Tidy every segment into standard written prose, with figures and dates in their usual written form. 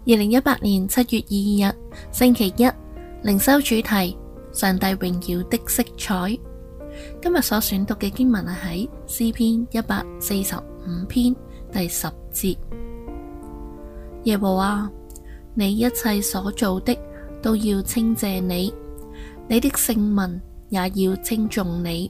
2018年7月2日星期一，靈修主題：上帝榮耀的色彩。今日所選讀嘅經文係喺詩篇145篇第10節。耶和華，你一切所做的都要稱謝你，你的聖民也要稱頌你。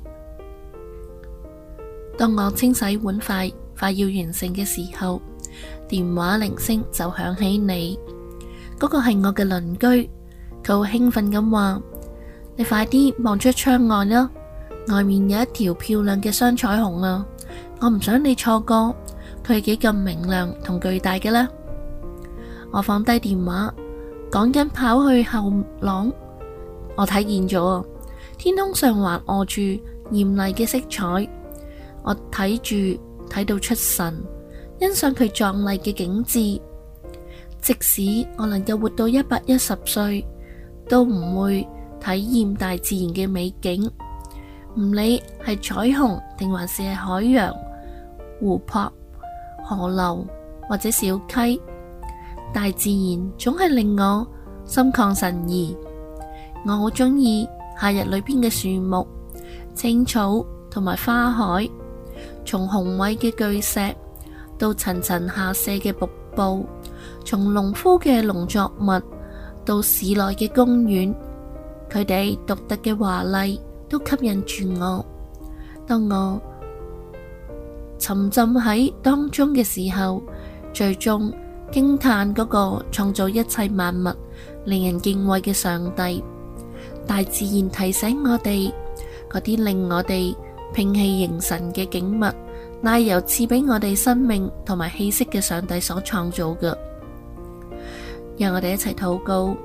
當我清洗碗筷快要完成嘅時候，電話鈴聲就響起你。嗰個係我嘅鄰居，佢好興奮咁話：你快啲望出窗外啦，外面有一條漂亮嘅雙彩虹啊！我唔想你錯過，佢係幾咁明亮同巨大嘅啦。我放低電話，趕緊跑去後廊，我睇見咗天空上還臥住艷麗嘅色彩，我睇到出神，欣賞佢壯麗嘅景致。即使我能夠活到110歲，都唔會體驗大自然嘅美景。唔理係彩虹定還是係海洋、湖泊、河流或者小溪，大自然總係令我心曠神怡。我好鍾意夏日裏邊嘅樹木、青草同埋花海，從雄偉嘅巨石到層層下瀉嘅瀑布，從農夫嘅農作物到市內嘅公園，佢哋獨特嘅華麗都吸引住我。當我沉浸喺當中嘅時候，最終驚嘆嗰個創造一切萬物、令人敬畏嘅上帝。大自然提醒我哋，嗰啲令我哋摒氣凝神嘅景物，乃由賜俾我哋生命同埋氣息嘅上帝所創造嘅。讓我哋一齊禱告。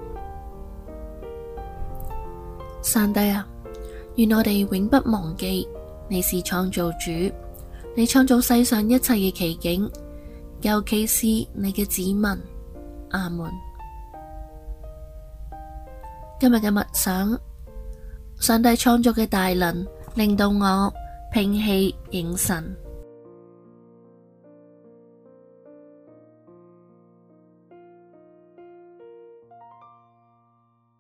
上帝啊，願我哋永不忘記你是創造主，你創造世上一切嘅奇景，尤其是你嘅子民。阿門。今日嘅默想，上帝創造嘅大能令到我摒氣凝神。